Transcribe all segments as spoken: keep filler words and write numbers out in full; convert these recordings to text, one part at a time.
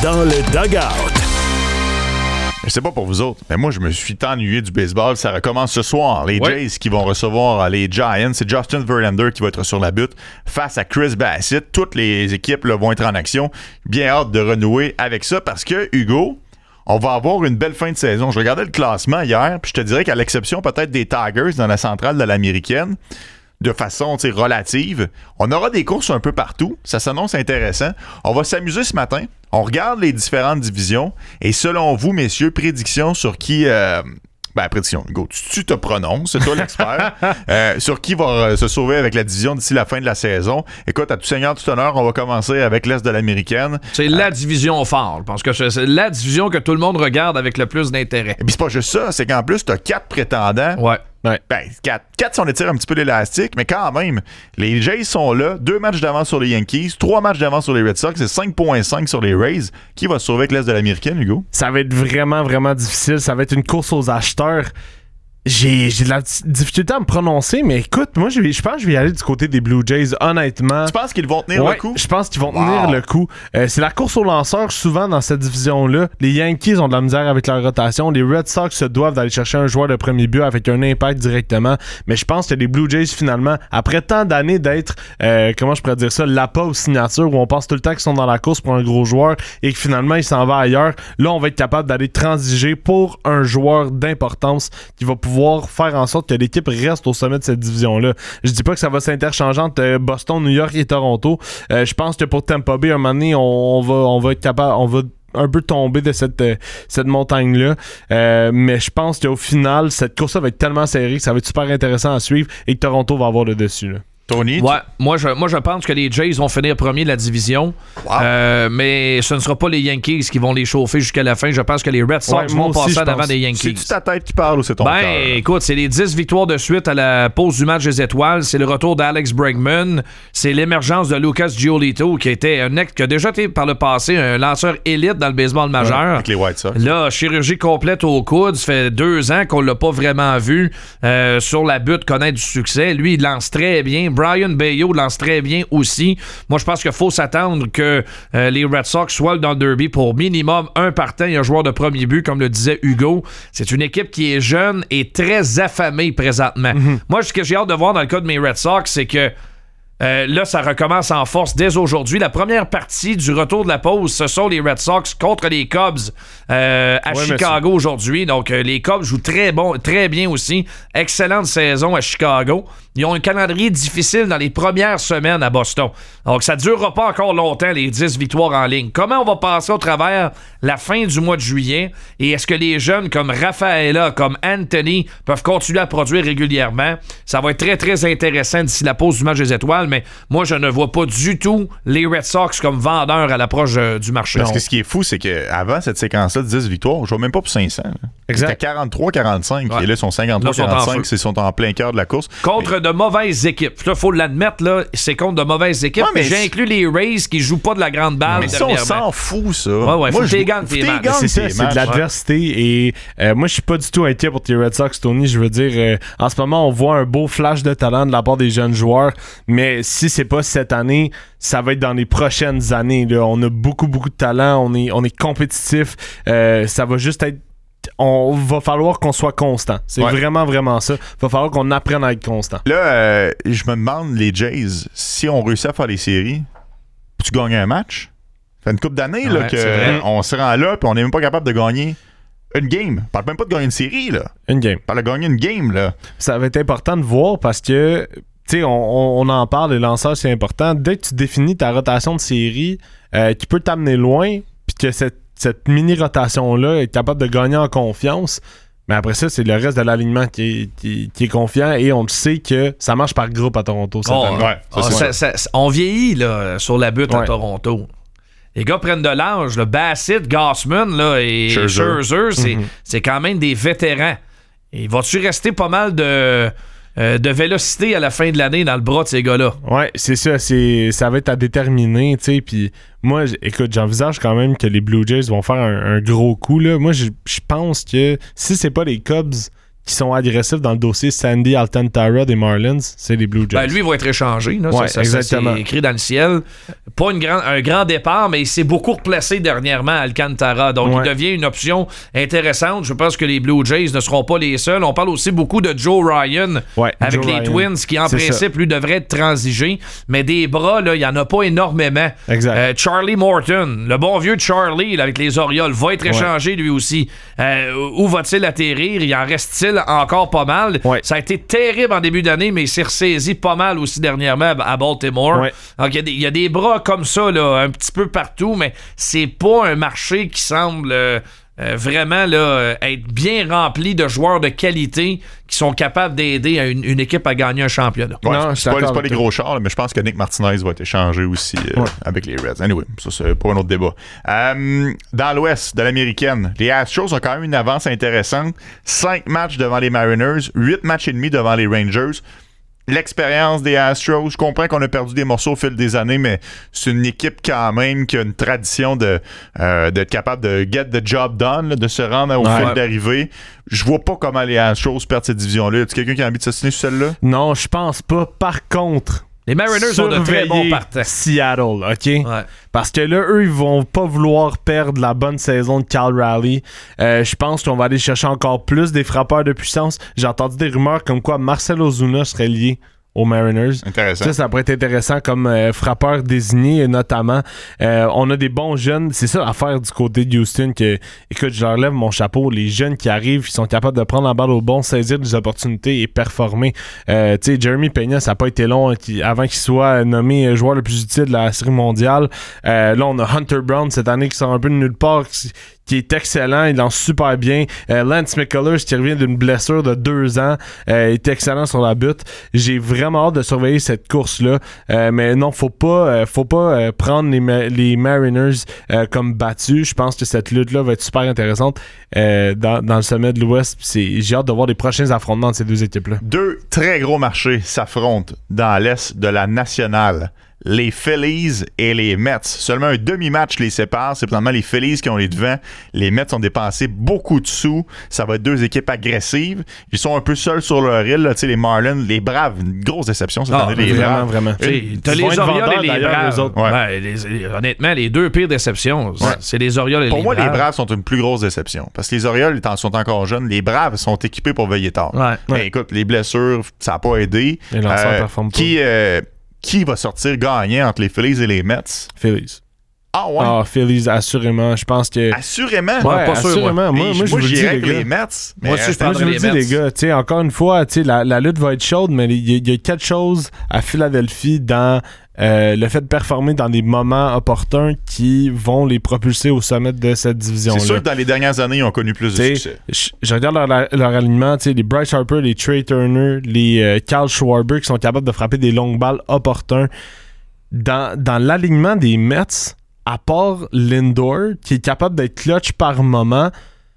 dans le dugout. Je sais pas pour vous autres, mais moi, je me suis ennuyé du baseball. Ça recommence ce soir. Les oui. Jays qui vont recevoir les Giants. C'est Justin Verlander qui va être sur la butte face à Chris Bassitt. Toutes les équipes là, vont être en action. Bien hâte de renouer avec ça parce que, Hugo, on va avoir une belle fin de saison. Je regardais le classement hier, puis je te dirais qu'à l'exception peut-être des Tigers dans la centrale de l'Américaine, de façon relative, on aura des courses un peu partout. Ça s'annonce intéressant. On va s'amuser ce matin. On regarde les différentes divisions. Et selon vous, messieurs, prédictions sur qui... Euh, ben, prédiction, Hugo, tu, tu te prononces, c'est toi l'expert. euh, sur qui va euh, se sauver avec la division d'ici la fin de la saison. Écoute, à tout seigneur, tout honneur, on va commencer avec l'Est de l'Américaine. C'est euh, la division phare. Je pense que c'est la division que tout le monde regarde avec le plus d'intérêt. Et puis c'est pas juste ça, c'est qu'en plus, t'as quatre prétendants. Ouais. Ouais. Ben, quatre, quatre si on étire un petit peu l'élastique, mais quand même, les Jays sont là, deux matchs d'avance sur les Yankees, trois matchs d'avance sur les Red Sox, c'est cinq virgule cinq sur les Rays. Qui va se sauver avec l'Est de l'Américaine, Hugo? Ça va être vraiment, vraiment difficile. Ça va être une course aux acheteurs. J'ai, j'ai de la difficulté à me prononcer, mais écoute, moi, je, vais, je pense que je vais y aller du côté des Blue Jays, honnêtement. Tu penses qu'ils vont tenir ouais, le coup? Je pense qu'ils vont wow. tenir le coup. Euh, c'est la course aux lanceurs, souvent, dans cette division-là. Les Yankees ont de la misère avec leur rotation. Les Red Sox se doivent d'aller chercher un joueur de premier but avec un impact directement. Mais je pense que les Blue Jays, finalement, après tant d'années d'être, euh, comment je pourrais dire ça, l'appât aux signatures, où on pense tout le temps qu'ils sont dans la course pour un gros joueur et que finalement, il s'en va ailleurs, là, on va être capable d'aller transiger pour un joueur d'importance qui va pouvoir faire en sorte que l'équipe reste au sommet de cette division-là. Je dis pas que ça va s'interchanger entre Boston, New York et Toronto. Euh, je pense que pour Tampa Bay, un moment donné, on, on, va, on va être capable, on va un peu tomber de cette, euh, cette montagne-là. Euh, mais je pense qu'au final, cette course-là va être tellement serrée que ça va être super intéressant à suivre et que Toronto va avoir le dessus, là. Tony? Ouais, moi je, moi je pense que les Jays vont finir premier de la division. Wow. Euh, mais ce ne sera pas les Yankees qui vont les chauffer jusqu'à la fin. Je pense que les Red Sox ouais, vont passer en avant des Yankees. C'est ta tête qui parle ou c'est ton ben, cœur? Ben, écoute, c'est les dix victoires de suite à la pause du match des étoiles. C'est le retour d'Alex Bregman. C'est l'émergence de Lucas Giolito, qui était un ex, qui a déjà été par le passé un lanceur élite dans le baseball majeur. Ouais, avec les White Sox. Là, chirurgie complète au coude. Ça fait deux ans qu'on l'a pas vraiment vu euh, sur la butte connaître du succès. Lui, il lance très bien. Brian Bayo lance très bien aussi. Moi, je pense qu'il faut s'attendre que euh, les Red Sox soient dans le derby pour minimum un partant et un joueur de premier but, comme le disait Hugo. C'est une équipe qui est jeune et très affamée présentement. Mm-hmm. Moi, ce que j'ai hâte de voir dans le cas de mes Red Sox, c'est que Euh, là, ça recommence en force dès aujourd'hui. La première partie du retour de la pause, ce sont les Red Sox contre les Cubs euh, à ouais, Chicago aujourd'hui. Donc, euh, les Cubs jouent très bon, très bien aussi. Excellente saison à Chicago. Ils ont un calendrier difficile dans les premières semaines à Boston. Donc, ça ne durera pas encore longtemps, les dix victoires en ligne. Comment on va passer au travers la fin du mois de juillet? Et est-ce que les jeunes comme Rafaela, comme Anthony peuvent continuer à produire régulièrement? Ça va être très, très intéressant d'ici la pause du match des étoiles. Mais moi, je ne vois pas du tout les Red Sox comme vendeurs à l'approche euh, du marché. Parce que ce qui est fou, c'est qu'avant cette séquence-là de dix victoires, on ne joue même pas pour cinq cents. Exact. C'était quarante-trois quarante-cinq. Ouais. Et là, ils sont cinquante-trois quarante-cinq. Ils sont en plein cœur de la course. Contre mais... de mauvaises équipes. Il faut l'admettre, là, c'est contre de mauvaises équipes. Ouais, mais j'ai inclus les Rays qui ne jouent pas de la grande balle. Mais ça, on s'en fout, ça. Ouais, ouais, faut moi, que tu gagnes tes matchs. C'est ça, c'est de l'adversité. Et euh, moi, je suis pas du tout inquiet pour tes Red Sox, Tony. Je veux dire, euh, en ce moment, on voit un beau flash de talent de la part des jeunes joueurs. Mais si c'est pas cette année, ça va être dans les prochaines années. Là. On a beaucoup, beaucoup de talent. On est, on est compétitif. Euh, ça va juste être... On va falloir qu'on soit constant. C'est ouais. vraiment, vraiment ça. Il va falloir qu'on apprenne à être constant. Là, euh, je me demande, les Jays, si on réussit à faire les séries, tu gagnes un match? Ça fait une couple d'années ouais, là, que on se rend là et on n'est même pas capable de gagner une game. On parle même pas de gagner une série. Là. Une game. On parle de gagner une game. Là. Ça va être important de voir parce que tu sais, on, on, on en parle, les lanceurs, c'est important. Dès que tu définis ta rotation de série euh, qui peut t'amener loin, puis que cette, cette mini-rotation-là est capable de gagner en confiance, mais après ça, c'est le reste de l'alignement qui est, qui, qui est confiant et on le sait que ça marche par groupe à Toronto. Cette oh, année. Ouais, oh, ça, ça, ça, on vieillit là, sur la butte ouais. à Toronto. Les gars prennent de l'âge. Là. Bassitt, Gausman là, et Scherzer, Scherzer c'est, mm-hmm. c'est quand même des vétérans. Et vas-tu rester pas mal de... Euh, de vélocité à la fin de l'année dans le bras de ces gars-là? Ouais, c'est ça. C'est, ça va être à déterminer, tu sais. Puis moi, écoute, j'envisage quand même que les Blue Jays vont faire un, un gros coup, là. Moi, je pense que si c'est pas les Cubs qui sont agressifs dans le dossier Sandy Alcantara des Marlins, c'est les Blue Jays. Ben, lui, il va être échangé. Là. Ouais, ça, exactement. Ça, c'est écrit dans le ciel. pas une grand, un grand départ, mais il s'est beaucoup replacé dernièrement à Alcantara. Donc, ouais. il devient une option intéressante. Je pense que les Blue Jays ne seront pas les seuls. On parle aussi beaucoup de Joe Ryan ouais, avec Joe les Ryan. Twins, qui en C'est principe, ça. lui, devrait être transigé. Mais des bras, là, il n'y en a pas énormément. Exact. Euh, Charlie Morton, le bon vieux Charlie là, avec les Orioles, va être échangé ouais. lui aussi. Euh, où va-t-il atterrir? Il en reste-t-il encore pas mal? Ouais. Ça a été terrible en début d'année, mais il s'est ressaisi pas mal aussi dernièrement à Baltimore. Ouais. Donc, il y, y a des bras comme ça, là, un petit peu partout, mais c'est pas un marché qui semble euh, euh, vraiment là, être bien rempli de joueurs de qualité qui sont capables d'aider une, une équipe à gagner un championnat. Ouais, non, c'est, c'est pas, c'est pas les gros chars, là, mais je pense que Nick Martinez va être échangé aussi euh, ouais. avec les Reds. Anyway, ça c'est pas un autre débat. Euh, dans l'ouest de l'américaine, les Astros ont quand même une avance intéressante. Cinq matchs devant les Mariners, huit matchs et demi devant les Rangers. L'expérience des Astros, je comprends qu'on a perdu des morceaux au fil des années, mais c'est une équipe quand même qui a une tradition de euh, d'être capable de get the job done, là, de se rendre au ouais. fil d'arrivée. Je vois pas comment les Astros perdent cette division-là. Est-ce quelqu'un qui a envie de s'assiner sur celle-là? Non, je pense pas. Par contre, les Mariners ont de très bons partants. Seattle, OK? Ouais. Parce que là, eux, ils vont pas vouloir perdre la bonne saison de Cal Raleigh. Euh, je pense qu'on va aller chercher encore plus des frappeurs de puissance. J'ai entendu des rumeurs comme quoi Marcell Ozuna serait lié aux Mariners. Intéressant. Ça, ça pourrait être intéressant comme euh, frappeur désigné, notamment. Euh, on a des bons jeunes. C'est ça l'affaire du côté de Houston que, écoute, je leur lève mon chapeau. Les jeunes qui arrivent, ils sont capables de prendre la balle au bon, saisir des opportunités et performer. Euh, tu sais, Jeremy Peña, ça n'a pas été long hein, qui, avant qu'il soit nommé joueur le plus utile de la Série mondiale. Euh, là, on a Hunter Brown cette année qui sort un peu de nulle part, qui, qui est excellent, il lance super bien. Euh, Lance McCullers qui revient d'une blessure de deux ans, euh, est excellent sur la butte. J'ai vraiment hâte de surveiller cette course-là. Euh, mais non, faut pas, euh, faut pas euh, prendre les, ma- les Mariners euh, comme battus. Je pense que cette lutte-là va être super intéressante euh, dans, dans le sommet de l'Ouest. C'est, j'ai hâte de voir les prochains affrontements de ces deux équipes-là. Deux très gros marchés s'affrontent dans l'Est de la Nationale. Les Phillies et les Mets. Seulement un demi-match les sépare. C'est probablement les Phillies qui ont les devants. Les Mets ont dépensé beaucoup de sous. Ça va être deux équipes agressives. Ils sont un peu seuls sur leur île. Là. Les Marlins, les Braves, une grosse déception cette ah, année. Les vraiment, Braves. vraiment. Une, t'as Ils les vont être Orioles vendeurs, et les d'ailleurs, Braves. eux autres. Ouais. Ben, les, honnêtement, les deux pires déceptions, Ouais. c'est les Orioles et Pour les moi, Braves. les Braves sont une plus grosse déception. Parce que les Orioles sont encore jeunes. Les Braves sont équipés pour veiller tard. Ouais. Mais Ouais. écoute, les blessures, ça n'a pas aidé. Les lanceurs performent pas. Qui... Euh, Qui va sortir gagnant entre les Phillies et les Mets? Phillies. Ah ouais? Ah, Phillies, assurément. Je pense que... Assurément? Ouais, pas sûr, assurément. Moi, Et moi, je vous le dis, j'irais les avec gars. les Mets. mais Moi aussi, je attends, Moi, je vous le les dis, Mets. les gars, tu sais, encore une fois, tu sais, la, la lutte va être chaude, mais il y, a- il y a quelque chose à Philadelphie dans euh, le fait de performer dans des moments opportuns qui vont les propulser au sommet de cette division-là. C'est sûr que dans les dernières années, ils ont connu plus de T'sais, succès. je, je regarde leur, leur alignement, tu sais, les Bryce Harper, les Trey Turner, les euh, Kyle Schwarber qui sont capables de frapper des longues balles opportuns. Dans, dans l'alignement des Mets, à part Lindor, qui est capable d'être clutch par moment,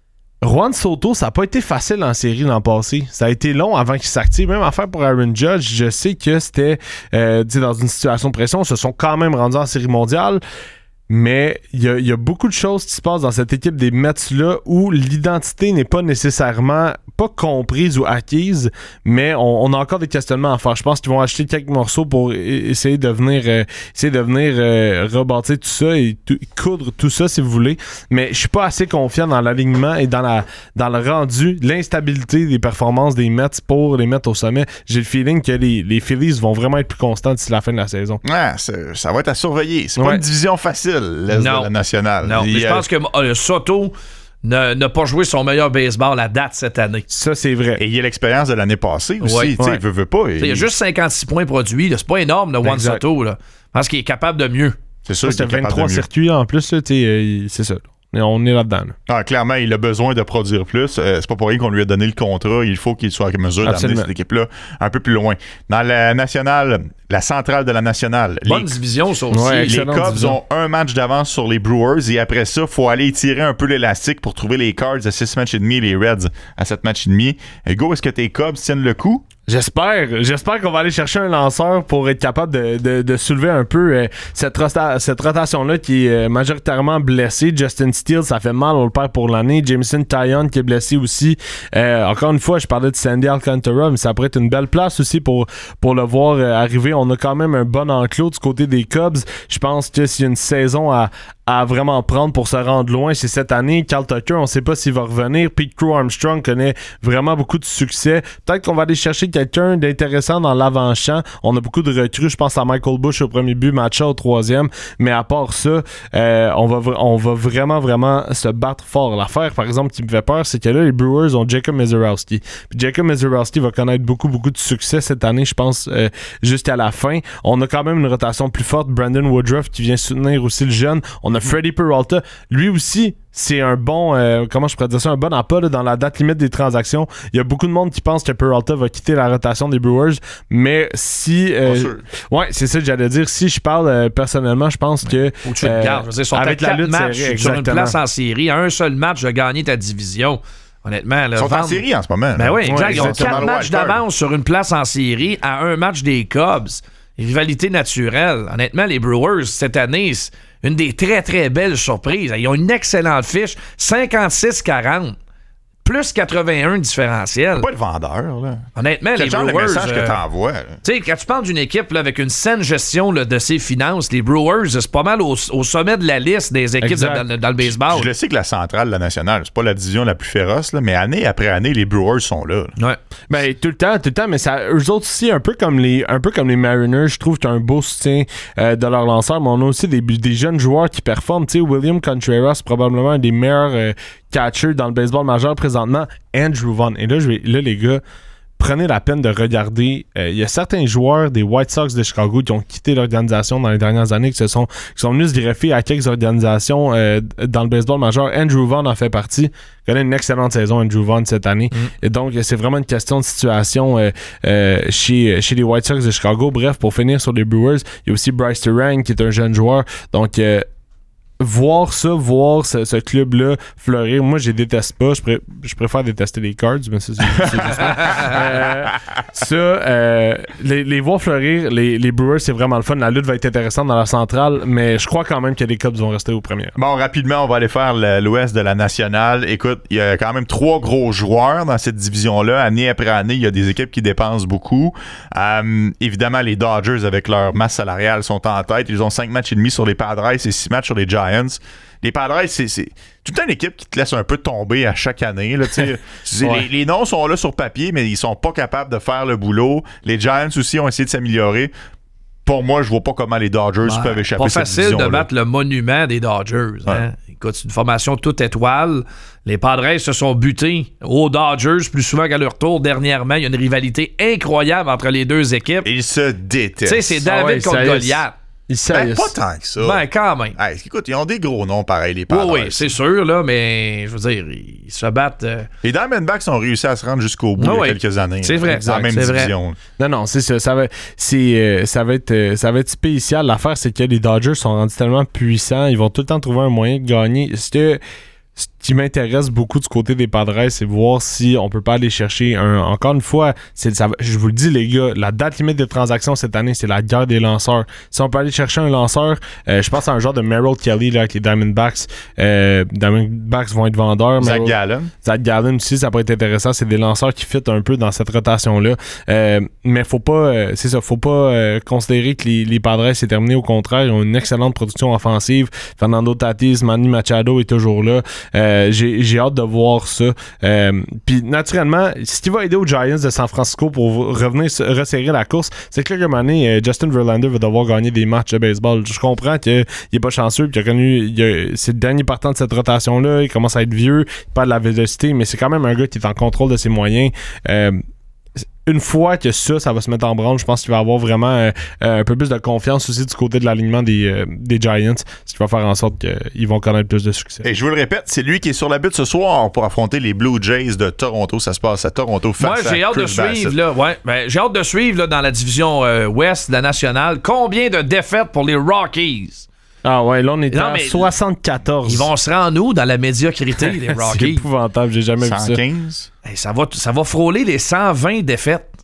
Juan Soto, ça n'a pas été facile en série l'an passé. Ça a été long avant qu'il s'active. Même affaire pour Aaron Judge, je sais que c'était euh, tu sais, dans une situation de pression. Ils se sont quand même rendus en série mondiale. Mais il y, y a beaucoup de choses qui se passent dans cette équipe des Mets-là où l'identité n'est pas nécessairement pas comprise ou acquise, mais on, on a encore des questionnements à faire. Je pense qu'ils vont acheter quelques morceaux pour e- essayer de venir, euh, essayer de venir euh, rebâtir tout ça et tout- coudre tout ça, si vous voulez. Mais je suis pas assez confiant dans l'alignement et dans, la, dans le rendu, l'instabilité des performances des Mets pour les mettre au sommet. J'ai le feeling que les, les Phillies vont vraiment être plus constants d'ici la fin de la saison. Ouais, c'est- ça va être à surveiller. C'est pas Ouais. une division facile, l'Est Non. de la Nationale. Non, Il mais y je a- pense que euh, Soto n'a n'a pas joué son meilleur baseball à date cette année. Ça, c'est vrai. Et il y a l'expérience de l'année passée aussi. Ouais. Tu sais, Ouais. il veut, veut pas. Il y a il- juste cinquante-six points produits. là. C'est pas énorme, le Juan Exact. Soto. Là. Je pense qu'il est capable de mieux. C'est sûr Ça, qu'il c'était est capable vingt-trois de mieux. circuits en plus, là, t'sais, euh, il- c'est ça. Mais on est là-dedans. là. Ah, clairement, il a besoin de produire plus. Euh, c'est pas pour rien qu'on lui a donné le contrat. Il faut qu'il soit en mesure d'amener Absolument. cette équipe-là un peu plus loin. Dans la nationale, la centrale de la nationale, Bonne les, division, ça aussi. Ouais, les excellente Cubs division. ont un match d'avance sur les Brewers et après ça, il faut aller tirer un peu l'élastique pour trouver les Cards à six matchs et demi et les Reds à sept matchs et demi. Hugo, est-ce que tes Cubs tiennent le coup? J'espère. J'espère qu'on va aller chercher un lanceur pour être capable de, de, de soulever un peu euh, cette, rota- cette rotation-là qui est euh, majoritairement blessée. Justin Steele, ça fait mal, on le perd pour l'année. Jameson Taillon qui est blessé aussi. Euh, encore une fois, je parlais de Sandy Alcantara, mais ça pourrait être une belle place aussi pour, pour le voir euh, arriver. On a quand même un bon enclos du côté des Cubs. Je pense que s'il y a une saison à, à vraiment prendre pour se rendre loin, c'est cette année. Kyle Tucker, on ne sait pas s'il va revenir. Pete Crow Armstrong connaît vraiment beaucoup de succès. Peut-être qu'on va aller chercher quelqu'un d'intéressant dans l'avant-champ. On a beaucoup de recrues. Je pense à Michael Bush au premier but, Matcha au troisième. Mais à part ça, euh, on, va, on va vraiment, vraiment se battre fort. L'affaire, par exemple, qui me fait peur, c'est que là, les Brewers ont Jacob Mezurowski. Puis Jacob Mezurowski va connaître beaucoup, beaucoup de succès cette année, je pense, euh, jusqu'à la fin. On a quand même une rotation plus forte. Brandon Woodruff qui vient soutenir aussi le jeune. On a Freddie Peralta. Lui aussi, c'est un bon, euh, comment je pourrais dire ça, un bon appât là, dans la date limite des transactions. Il y a beaucoup de monde qui pense que Peralta va quitter la rotation des Brewers, mais si... Euh, ouais, c'est ça que j'allais dire. Si je parle euh, personnellement, je pense que... Ou tu le gardes. Je veux dire, sur avec la lutte matchs, serrée, sur une place en série, à un seul match de gagner ta division. Honnêtement, là, ils sont vendre... en série en ce moment. Ben oui, exact. Ouais, Ils ont quatre matchs d'avance sur une place en série à un match des Cubs. Rivalité naturelle. Honnêtement, les Brewers, cette année, c'est une des très, très belles surprises. Ils ont une excellente fiche. cinquante-six quarante. Plus quatre-vingt-un différentiel. Pas de vendeur, là. Honnêtement, Quel les genre Brewers... de message euh, que t'envoies, là? Tu sais, quand tu parles d'une équipe là, avec une saine gestion là, de ses finances, les Brewers, c'est pas mal au, au sommet de la liste des équipes dans, dans, dans le baseball. Je le sais que la centrale, la nationale, c'est pas la division la plus féroce, là, mais année après année, les Brewers sont là. là. Ouais. Ben, tout le temps, tout le temps, mais ça, eux autres aussi, un peu comme les, un peu comme les Mariners, je trouve qu'il y a un beau soutien euh, de leur lanceur, mais on a aussi des, des jeunes joueurs qui performent. Tu sais, William Contreras, probablement un des meilleurs euh, catchers dans le baseball majeur présentement. Andrew Vaughn. Et là, je vais, là, les gars, prenez la peine de regarder. Il euh, y a certains joueurs des White Sox de Chicago qui ont quitté l'organisation dans les dernières années, qui, se sont, qui sont venus se greffer à quelques organisations euh, dans le baseball majeur. Andrew Vaughn en fait partie. Il connaît une excellente saison, Andrew Vaughn, cette année. Mm. Et donc, c'est vraiment une question de situation euh, euh, chez, chez les White Sox de Chicago. Bref, pour finir sur les Brewers, il y a aussi Bryce Terang qui est un jeune joueur. Donc, euh, voir ça, voir ce, ce club-là fleurir, moi, je les déteste pas. Je, pré- je préfère détester les Cards, mais ça, c'est, c'est juste euh, ça, euh, les, les voir fleurir, les, les Brewers, c'est vraiment le fun. La lutte va être intéressante dans la centrale, mais je crois quand même que les Cubs vont rester au premier. Bon, rapidement, on va aller faire le, l'ouest de la nationale. Écoute, il y a quand même trois gros joueurs dans cette division-là. Année après année, il y a des équipes qui dépensent beaucoup. Euh, évidemment, les Dodgers, avec leur masse salariale, sont en tête. Ils ont cinq matchs et demi sur les Padres et six matchs sur les Giants. Les Padres, c'est, c'est toute une équipe qui te laisse un peu tomber à chaque année. Là, ouais. les, les noms sont là sur papier, mais ils sont pas capables de faire le boulot. Les Giants aussi ont essayé de s'améliorer. Pour moi, je vois pas comment les Dodgers ouais, peuvent échapper à cette division-là. Pas facile de battre le monument des Dodgers. Ouais. Hein? Écoute, c'est une formation toute étoile. Les Padres se sont butés aux Dodgers plus souvent qu'à leur tour. Dernièrement, il y a une rivalité incroyable entre les deux équipes. Ils se détestent. Tu sais, c'est David ah ouais, contre Goliath. Ben, pas tant que ça. Ben, quand même. Hey, écoute, ils ont des gros noms pareils, les Padres. Oui, oui, c'est sûr, là, mais je veux dire, ils se battent. Euh... Les Diamondbacks ont réussi à se rendre jusqu'au bout oh, il y a oui. quelques années. C'est vrai. Dans la même c'est division. Vrai. Non, non, c'est ça. Ça va, c'est, euh, ça, va être, euh, ça va être spécial. L'affaire, c'est que les Dodgers sont rendus tellement puissants. Ils vont tout le temps trouver un moyen de gagner. C'était. Ce qui m'intéresse beaucoup du côté des Padres, c'est voir si on peut pas aller chercher un. Encore une fois, c'est, ça, je vous le dis, les gars, la date limite de transaction cette année, c'est la guerre des lanceurs. Si on peut aller chercher un lanceur, euh, je pense à un genre de Merrill Kelly là, avec les Diamondbacks. Euh, Diamondbacks vont être vendeurs. Zach Gallen. Zach Gallen aussi, ça peut être intéressant. C'est des lanceurs qui fit un peu dans cette rotation-là. Euh, mais faut pas, euh, c'est ça, faut pas euh, considérer que les, les Padres c'est terminé. Au contraire, ils ont une excellente production offensive. Fernando Tatis, Manny Machado est toujours là. Euh, j'ai, j'ai hâte de voir ça. Euh, Puis naturellement, ce qui va aider aux Giants de San Francisco pour revenir resserrer la course, c'est que là, comme année, euh, Justin Verlander va devoir gagner des matchs de baseball. Je comprends qu'il n'est pas chanceux, puis qu'il a connu, il a, c'est le dernier partant de cette rotation-là. Il commence à être vieux, il perd de la vélocité, mais c'est quand même un gars qui est en contrôle de ses moyens. Euh, Une fois que ça, ça va se mettre en branle, je pense qu'il va avoir vraiment euh, un peu plus de confiance aussi du côté de l'alignement des, euh, des Giants, ce qui va faire en sorte qu'ils vont connaître plus de succès. Et je vous le répète, c'est lui qui est sur la butte ce soir pour affronter les Blue Jays de Toronto. Ça se passe à Toronto face Moi, j'ai à hâte Chris de suivre, Bassitt. là, ouais, ben, j'ai hâte de suivre là, dans la division euh, Ouest de la nationale. Combien de défaites pour les Rockies? Ah ouais, là on est non, à soixante-quatorze. Ils vont se rendre où dans la médiocrité, les Rockies? C'est épouvantable, j'ai jamais cent quinze? vu ça. Hey, ça, va, ça va frôler les cent vingt défaites.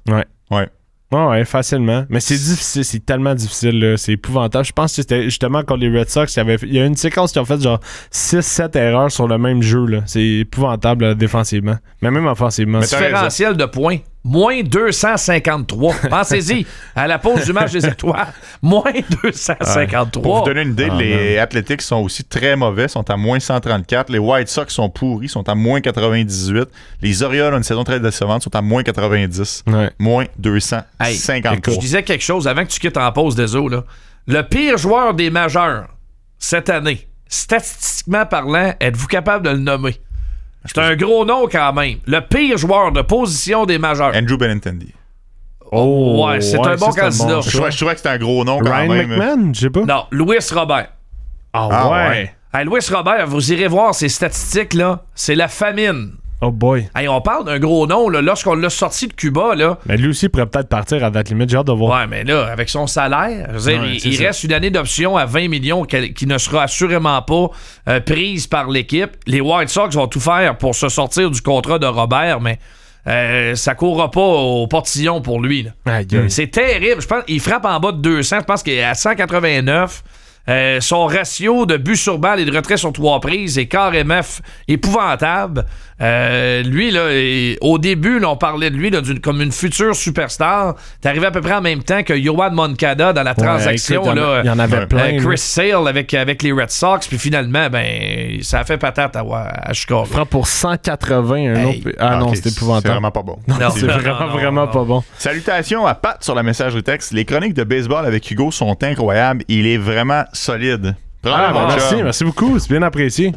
Ouais. Ouais. Ouais, ouais, facilement. Mais c'est difficile, c'est tellement difficile, là. C'est épouvantable. Je pense que c'était justement contre les Red Sox, il y, avait, il y a une séquence qui ont fait genre six sept erreurs sur le même jeu, là. C'est épouvantable là, défensivement. Mais même offensivement. Le différentiel de points. Moins deux cent cinquante-trois. Pensez-y, à la pause du match des étoiles, moins deux cent cinquante-trois. Pour vous donner une idée, Ah, les Athletics sont aussi très mauvais, sont à moins cent trente-quatre. Les White Sox sont pourris, sont à moins quatre-vingt-dix-huit. Les Orioles ont une saison très décevante, sont à moins quatre-vingt-dix. Ouais. Moins deux cent cinquante-trois. Je disais quelque chose avant que tu quittes en pause des eaux. Là. Le pire joueur des majeurs cette année, statistiquement parlant, êtes-vous capable de le nommer? C'est un gros nom quand même. Le pire joueur de position des majeurs. Andrew Benintendi. Oh, ouais, c'est ouais, un bon ça, c'est un candidat. bon Je trouvais, je trouvais que c'était un gros nom quand Ryan même. McMahon, je sais pas. Non, Luis Robert. Ah, Ah, ouais. ouais. Hey, Luis Robert, vous irez voir ses statistiques, là. C'est la famine. Oh boy. Hey, on parle d'un gros nom, là. Lorsqu'on l'a sorti de Cuba, là. Mais lui aussi pourrait peut-être partir à date limite. J'ai hâte de voir. Ouais, mais là, avec son salaire, je veux dire, Ouais, il, c'est il ça. reste une année d'option à vingt millions qui, qui ne sera assurément pas euh, prise par l'équipe. Les White Sox vont tout faire pour se sortir du contrat de Robert, mais euh, ça courra pas au portillon pour lui. Là. Aïe, aïe. C'est terrible. Je pense qu'il frappe en bas de deux cents. Je pense qu'il est à cent quatre-vingt-neuf. Euh, son ratio de but sur balle et de retrait sur trois prises est carrément f- épouvantable. Euh, lui, là, il- au début, là, on parlait de lui là, d'une- comme une future superstar. T'es arrivé à peu près en même temps que Yohan Moncada dans la transaction. écoute, il y en a- là, il y en avait euh, plein. euh, là. Chris Sale avec, avec les Red Sox. Puis finalement, ben, ça a fait patate à, à Chicago. Frappe pour cent quatre-vingts. Un Hey. autre... Ah non, Ok, c'était C'est épouvantable. vraiment pas bon. Non, C'est non, vraiment, non, non, vraiment non. pas bon. Salutations à Pat sur la messagerie texte. Les chroniques de baseball avec Hugo sont incroyables. Il est vraiment solide. Prends-le, Ah, mon ben, merci, chum. merci beaucoup. C'est bien apprécié.